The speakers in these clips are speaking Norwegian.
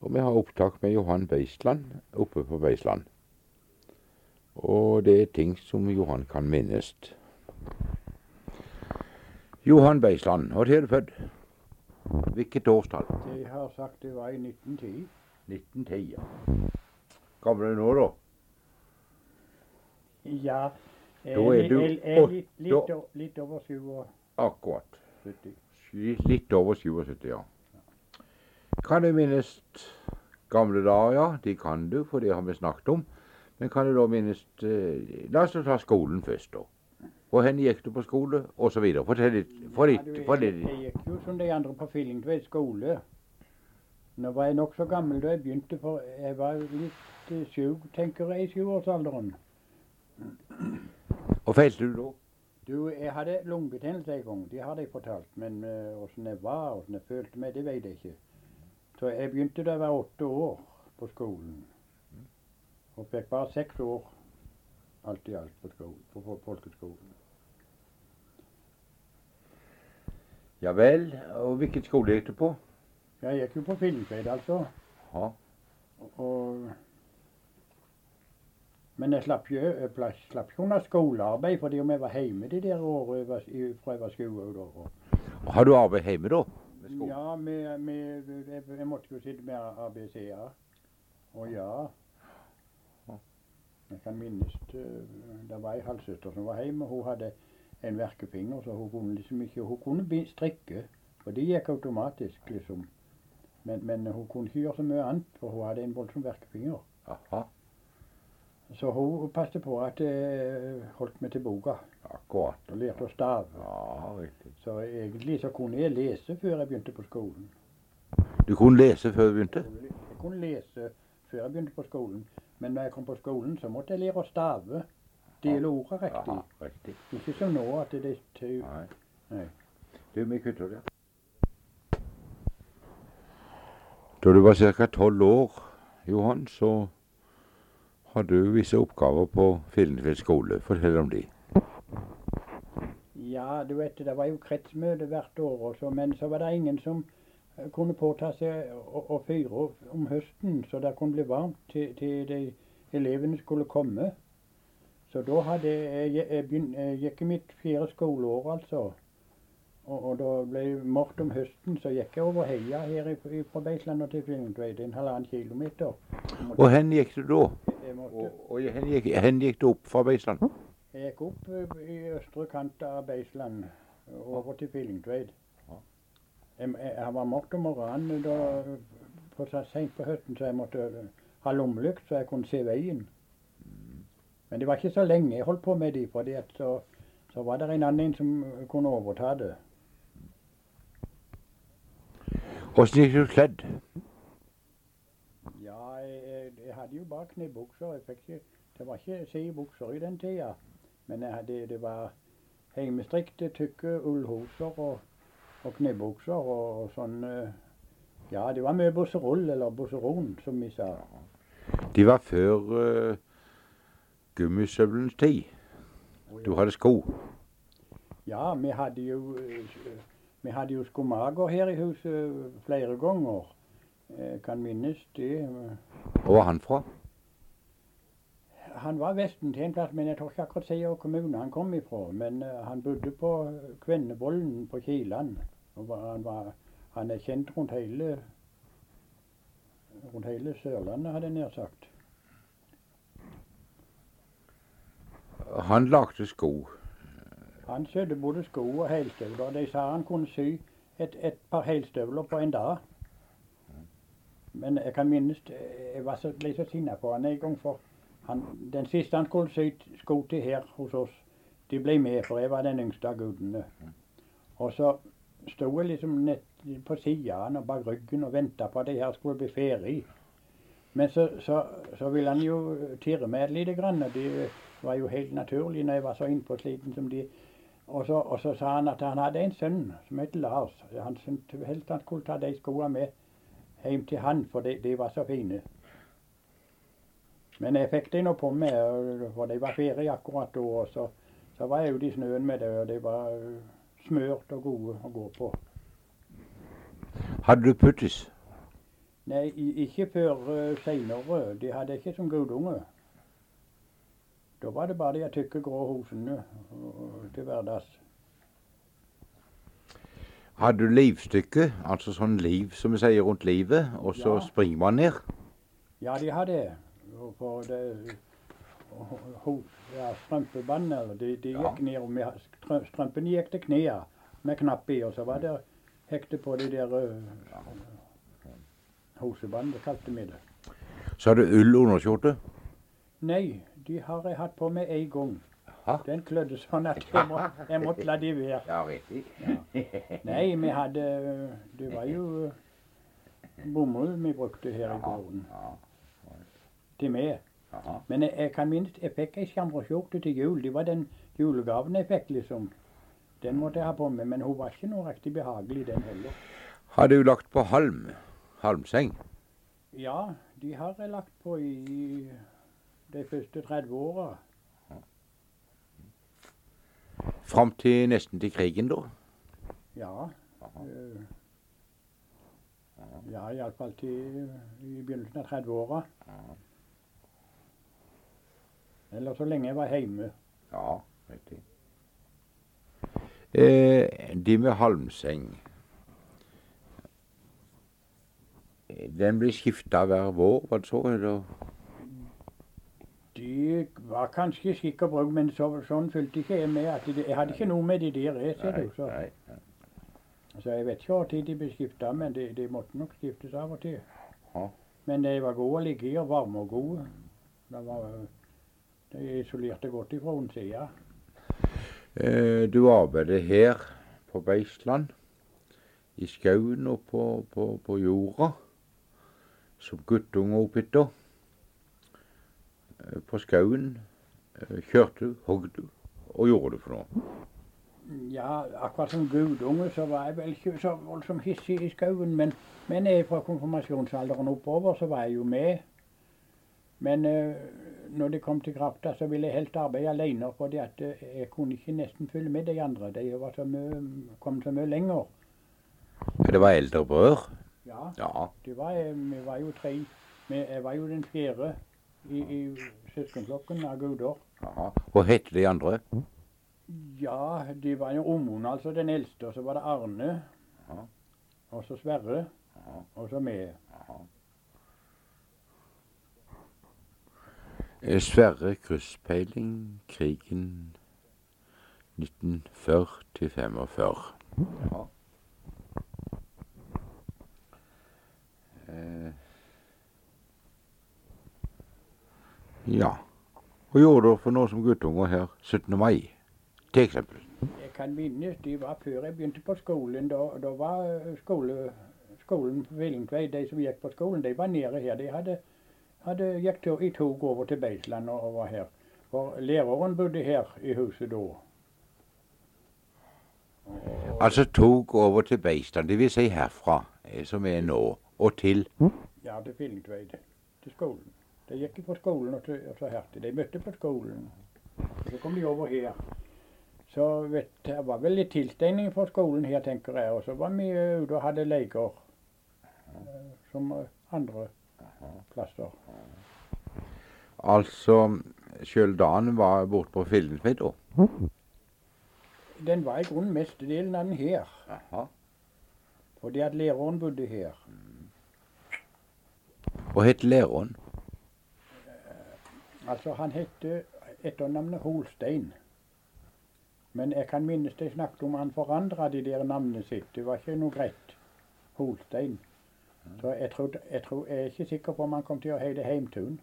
Og vi har opptak med Johan Beisland oppe på Beisland. Og det er ting som Johan kan minnes. Johan Beisland, når er du født? Hvilket årstall? Jeg har sagt det var i 1910. 1910, ja. Gammel er du nå, da? Ja, Da er du litt over 77. Akkurat. Litt over 77, ja. Kan du minnes gamle dager? Ja, de kan du, for det har vi snakket om. Men kan du da minnes la oss ta skolen først, da. Hvor hen gikk du på skole, og så videre? Fortell litt. Jeg gikk jo som de andre på Fillingtved skole. Nå var jeg nok så gammel da jeg begynte, for jeg var litt syk, tenker jeg, i 7-årsalderen. Og feilte du da? Du, jeg hadde lungebetennelse en gang, det har de fortalt. Men hvordan jeg var, hvordan jeg følte meg, det vet jeg ikke. Så jeg begynte da jeg var 8 år på skolen. Og fikk bare 6 år alt i alt på skolen, på folkeskolen. Ja vel, og hvilken skole gikk du på? Jeg gikk jo på Fillingtved, altså. Ja. Men jeg slapp jo under skolearbeid, fordi om jeg var hjemme de der årene fra jeg var 20 år. Har du arbeid hjemme da? Ja, jeg måtte jo sitte med ABC-er. Og ja. Jeg kan minnes det var en halvsøster som var hjemme. Hun hadde en verkefinger, så hun kunne liksom ikke, hun kunne strikke. For det gikk automatisk, liksom. Men hun kunne ikke gjøre så mye annet, for hun hadde en voldsom verkefinger. Aha. Så hun passet på at jeg holdt meg til boka. Akkurat. Og lærte å stave. Ja, riktig. Så egentlig så kunne jeg lese før jeg begynte på skolen. Du kunne lese før du begynte? Jeg kunne lese før jeg begynte på skolen. Men når jeg kom på skolen, så måtte jeg lære å stave. Dele ordet riktig. Aha, riktig. Ikke som nå at det er Nei. Du, vi kutter det. Da du var ca. 12 år, Johan, så hadde du visse oppgaver på Fillingtved skole. Fortell om de. Ja, du vet, det var jo kretsmøte hvert år også, men så var det ingen som kunne påta seg å fyre om høsten, så det kunne bli varmt til de elevene skulle komme. Så da hadde jeg gikk i mitt 4. skoleår, altså. Og da ble det mørkt om høsten, så gikk jeg over heia her fra Beisland og til Fillingtved, 1,5 kilometer. Og hen gikk du da? Og hen gikk du opp fra Beisland? Jeg gikk opp i østre kant av Beisland, over til Fillingtved. Jeg var mørkt om morgenen, sent på høsten, så jeg måtte ha lommelykt, så jeg kunne se veien. Men det var ikke så lenge jeg holdt på med det, fordi at så var det en annen som kunne overta det. Hvordan gikk du kledd? Ja, jeg hadde jo bare knebukser. Det var ikke sidebukser i den tida. Men det var hjemmestrikte, tykke ullhoser og knebukser og sånn. Ja, det var mye busserull, eller busseron, som vi sa. De var før gummisøvlens tid. Du hadde sko. Ja, vi hadde jo skomager her i huset flere ganger. Jeg kan minnes det. Hvor var han fra? Han var vesten til en plass, men jeg tror ikke akkurat si hvilken kommune han kom ifra. Men han bodde på Kvennebollen på Kiland. Han er kjent rundt hele Sørlandet, hadde jeg nær sagt. Han lagde sko. Han sydde både sko og helstøvler. De sa han kunne sy et par helstøvler på en dag. Men jeg kan minnes, jeg ble så sinnet på han en gang, for den siste han skulle sy sko til her hos oss, de ble med, for jeg var den yngste av guttene. Og så stod jeg liksom på siden og bak ryggen og ventet på at det her skulle bli ferdig. Men så ville han jo tirre meg litt grann, og det var jo helt naturlig når jeg var så innpåsliten som de. Og så sa han at han hadde en sønn som het Lars. Han syntes helst han skulle ta de skoene med hjem til han, for de var så fine. Men jeg fikk det nå på meg, for de var ferdige akkurat da, og så var jeg ute i snøen med det, og de var smørt og gode å gå på. Hadde du puttis? Nei, ikke før senere. De hadde ikke som gudunge. Da var det bare de tykke grå hosene til hverdags. Hadde du livstykke, altså sånn liv som vi sier rundt livet, og så Ja. springer man ned? Ja, de hadde det. Og på det strømpebånd, eller de gikk ned med strømpene gikk til knærne med knapp i, og så var det hekte på de der hosebånd, det kalte vi det. Så hadde du ull underskjorte? Nei, de har jeg hatt på meg en gang. Aha. Den klødde sånn at jeg måtte la de være. Ja, riktig. Nei, vi hadde det var jo bomull vi brukte her i gården. Til meg. Aha. Men jeg kan minnes jeg fikk ei skamreskjorte til jul. Det var den julegaven jeg fikk, liksom. Den måtte jeg ha på meg, men hun var ikke noe riktig behagelig, den heller. Har du lagt på halmseng? Ja, de har jeg lagt på i de første 30 åra. Fram til nesten til krigen, da? Ja. Ja, iallfall til i begynnelsen av 30-åra. Eller så lenge jeg var hjemme. Ja, riktig. De med halmseng, den blir skifta hver vår, var det så? Eller? De var kanskje skikk og bruk, men sånn fulgte ikke jeg med. At jeg hadde ikke noe med de der, ser du. Så jeg vet ikke når de ble skifta, men de måtte nok skiftes av og til. Ja. Men de var gode å ligge i, og varme og gode. De isolerte godt ifra innsida. Du arbeider her på Beisland, i skauen og på jorda, som guttunge oppi da. På skauen kjørte du, hogg du, og gjorde du for noe? Ja, akkurat som gudunge så var jeg vel ikke så voldsomt hissig i skauen, men fra konfirmasjonsalderen oppover så var jeg jo med. Men når det kom til krafta, så ville jeg helst arbeide alene, fordi at jeg kunne ikke nesten følge med de andre. De var kom så mye lenger. Det var eldre brødre? Ja, Ja. vi var jo 3. Jeg var jo den 4. i søskenflokken av guder. Aha. Hva het de andre? Ja, de var jo Omon, altså den eldste, og så var det Arne. Aha. Og så Sverre. Aha. Og så meg. Sverre krysspeiling, krigen 1940 til 45. Ja. Ja. Hva gjorde dere for noe som guttunger her 17. mai, til eksempel? Jeg kan minnes de var før jeg begynte på skolen. Da var skolen på Villingtvei, de som gikk på skolen, de var nede her. De gikk i tog over til Beisland og var her. For læreren bodde her i huset da. Altså tog over til Beisland, det vil si herfra, som er nå, og til? Ja, til Villingtvei, til skolen. De gikk på skolen og så hertil. De møtte på skolen. Og så kom de over her. Så det var vel litt tilstegning fra skolen her, tenker jeg. Og så var vi ute og hadde leker som andre plasser. Altså, selv dagen var borte på Villingtvei da? Den var i grunnen mestedelen av den her. Aha. Fordi at læreren bodde her. Hva het læreren? Altså, han hette etternavnet Holstein. Men jeg kan minnes de snakket om han forandret de der navnet sitt. Det var ikke noe greit. Holstein. Så jeg er ikke sikker på om han kom til å hete Heimtun.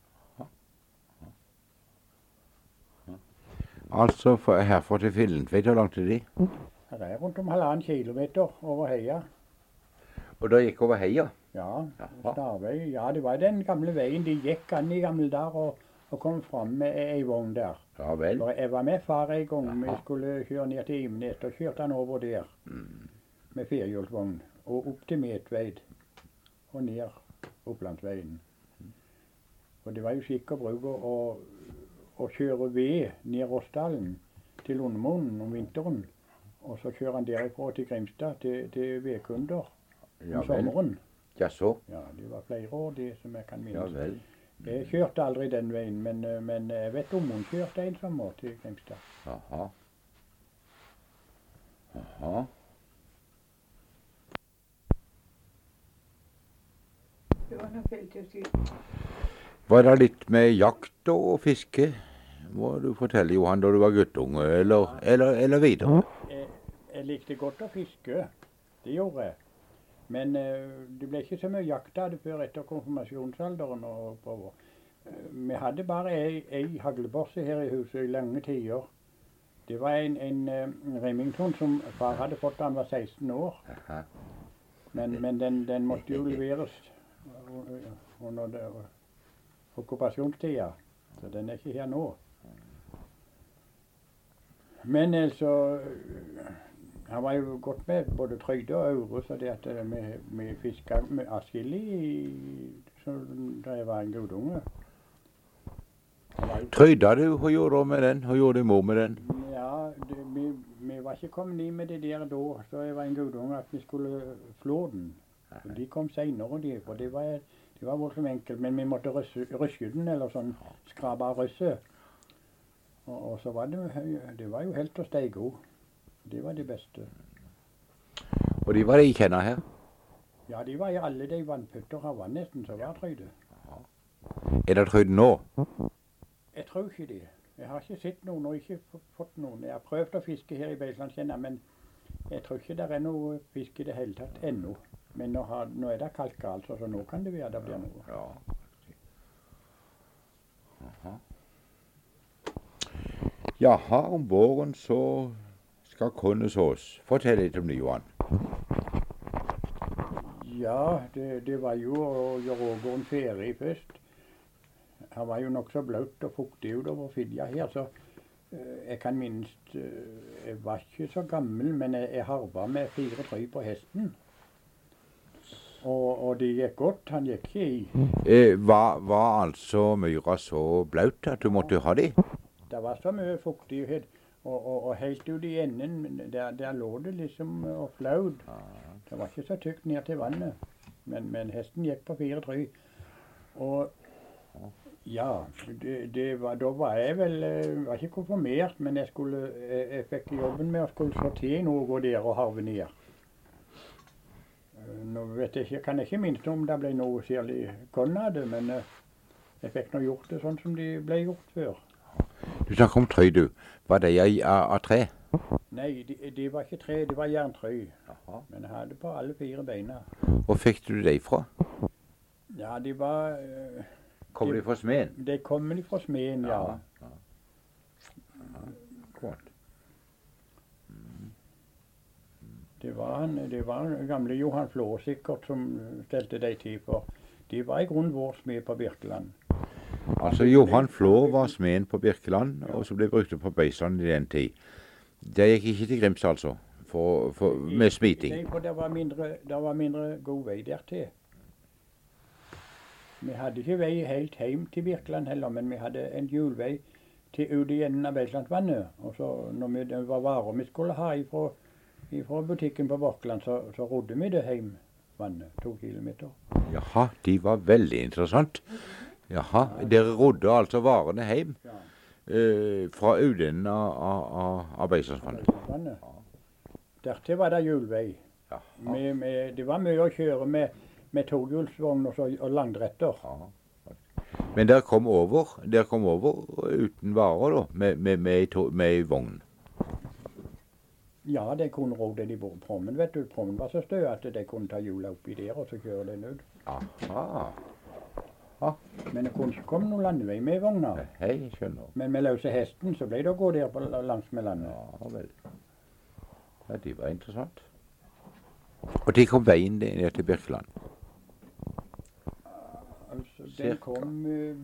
Altså, herfra til Villingtvei, hvor langt er de? Her er rundt om 1,5 kilometer over heia. Og da gikk over heia? Ja, Jaha. snarvei. Ja, det var den gamle veien. De gikk an i gamle dager og kom fram med ei vogn der. Ja vel. For jeg var med far en gang. Vi skulle kjøre ned til Imnes, og kjørte han over der med firehjulsvogn. Og opp til Medtveid og ned Opplandsveien. For det var jo skikk og bruk å kjøre ved ned Rossdalen til Lundemoen om vinteren. Og så kjører han derifra til Grimstad til vedkunder om Ja vel. sommeren. Jaså? Ja, det var flere år det som jeg kan Ja minnes. vel. Jeg kjørte aldri den veien, men jeg vet om hun kjørte en sommer til Grimstad. Jaha. Jaha. Det var noe feil til å si. Var det litt med jakt og fiske? Må du fortelle, Johan, da du var guttunge, eller videre? Jeg likte godt å fiske. Det gjorde jeg. Men det ble ikke så mye jakt av det før etter konfirmasjonsalderen og oppover. Vi hadde bare ei haglebørse her i huset i lange tider. Det var en Remington som far hadde fått da han var 16 år. Aha. Men den måtte jo leveres under okkupasjonstida. Så den er ikke her nå. Men altså han var jo godt med både trøyde og aure, så det at vi fiska atskillig da jeg var en gudunge. Trøyda du? Hva gjorde du med den? Hva gjorde din mor med den? Ja, vi var ikke kommet i med det der da, så jeg var en gudunge, at vi skulle flå den. Og de kom senere, de, for det var voldsomt enkelt, men vi måtte røske den, eller sånn, skrape av røsset. Og så var det var jo helt å steike henne. Det var det beste. Og de var det i kjenner her? Ja, de var i alle de vannputter av vann nesten, så var trøyde. Er det trøyd nå? Jeg tror ikke det. Jeg har ikke sett noen og ikke fått noen. Jeg har prøvd å fiske her i Beislandskjenna, men jeg tror ikke det er noe fisk i det hele tatt ennå. Men nå er det kalk altså, så nå kan det være det blir noe. Ja. Jaha. Jaha, om våren så skal kornet sås. Fortell litt om det, Johan. Ja, det var jo å gjøre ågården ferdig først. Han var jo nokså bløt og fuktig utover fidja her, så jeg kan minst jeg var ikke så gammel, men jeg harva med 4 trøy på hesten. Og det gikk godt, han gikk ikke i. Var altså myra så blaut at du måtte ha de? Det var så mye fuktighet, og helt ut i enden, der lå det liksom og flaud. Det var ikke så tykt ned til vannet, men hesten gikk på 4 trøy. Og ja, da var jeg vel, var ikke konfirmert, men jeg fikk jobben med å skulle slå til noe og gå der og harve ned. Nå vet jeg ikke, kan jeg ikke minst om det ble noe særlig korn av det, men jeg fikk nå gjort det sånn som de ble gjort før. Du snakker om trøy, du. Var det av tre? Nei, de var ikke tre, det var jerntrøy. Men jeg hadde på alle 4 beina. Hvor fikk du de fra? Ja, de var... Kom de fra smeden? De kom fra smeden, ja. Godt. Det var gamle Johan Flå sikkert som stelte de tid for. De var i grunnen vår smed på Birkeland. Altså Johan Flå var smeden på Birkeland, og så ble brukt på Beisland i den tid. Det gikk ikke til Grimstad altså, med smiting? Nei, for det var mindre god vei dertil. Vi hadde ikke vei helt hjem til Birkeland heller, men vi hadde en hjulvei til ut i enden av Beislandsvannet. Og så når det var varer vi skulle ha ifra butikken på Birkeland, så rodde vi det hjem vannet, 2 kilometer. Jaha, de var veldig interessant. Jaha, dere rodde altså varene hjem fra enden av Beislandsvannet? Dertil var det hjulvei. Det var mye å kjøre med tohjulsvogn og langdretter. Men dere kom over uten varer da, med vogn? Ja, de kunne råde de bort prommen, vet du. Prommen var så stø at de kunne ta hjulet oppi der og så kjøre den ut. Aha. Men det kunne ikke komme noen landevei med vogner. Hei, skjønner. Men med løse hesten så ble det å gå der langs med landet. Ja, vel. Ja, det var interessant. Og de kom veien ned til Birkeland? Altså, den kom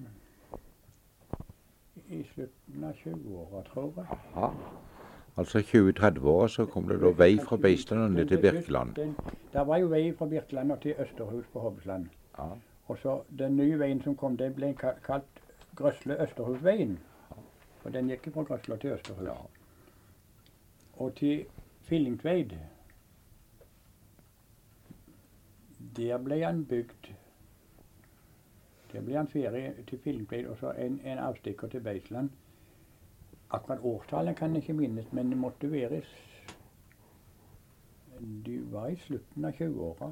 i slutten av 20-åra, tror jeg. Aha. Altså 20-30-åra så kom det da vei fra Beisland og ned til Birkeland? Det var jo vei fra Birkeland og til Østerhus på Hobbesland. Ja. Og så den nye veien som kom, den ble kalt Grøsle-Østerhusveien. For den gikk fra Grøsle til Østerhus. Ja. Og til Fillingtveid, Der ble han bygd. Der ble han ferdig til Filmplid, og så en avstikker til Beisland. Akkurat årstallet kan jeg ikke minnes, men det måtte være de var i slutten av 20-åra.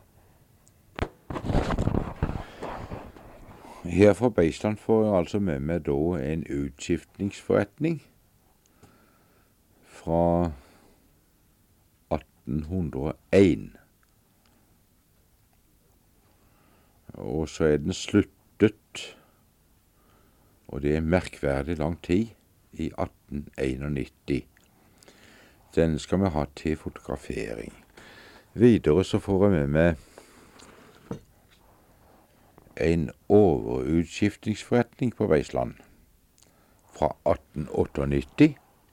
Her fra Beisland får jeg altså med meg da en utskiftningsforretning fra 1801. Og så er den sluttet, og det er merkverdig lang tid, i 1891. Den skal vi ha til fotografering. Videre så får jeg med meg en overutskiftingsforretning på Beisland fra 1898.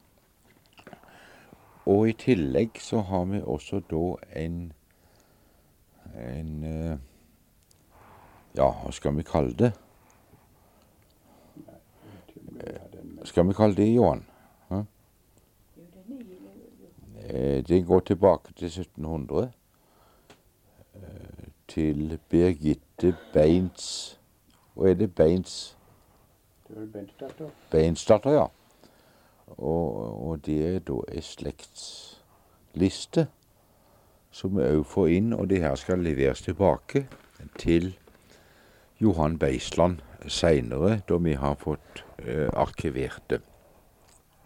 Og i tillegg så har vi også da ja, hva skal vi kalle det? Skal vi kalle det, Johan? Hæ? Det går tilbake til 1700. Til Birgitte Beins. Og er det Beins? Det var Beinsdatter. Beinsdatter, ja. Og det er da en slektsliste som vi òg får inn, og det her skal leveres tilbake til Johan Beisland seinere, da vi har fått arkivert det.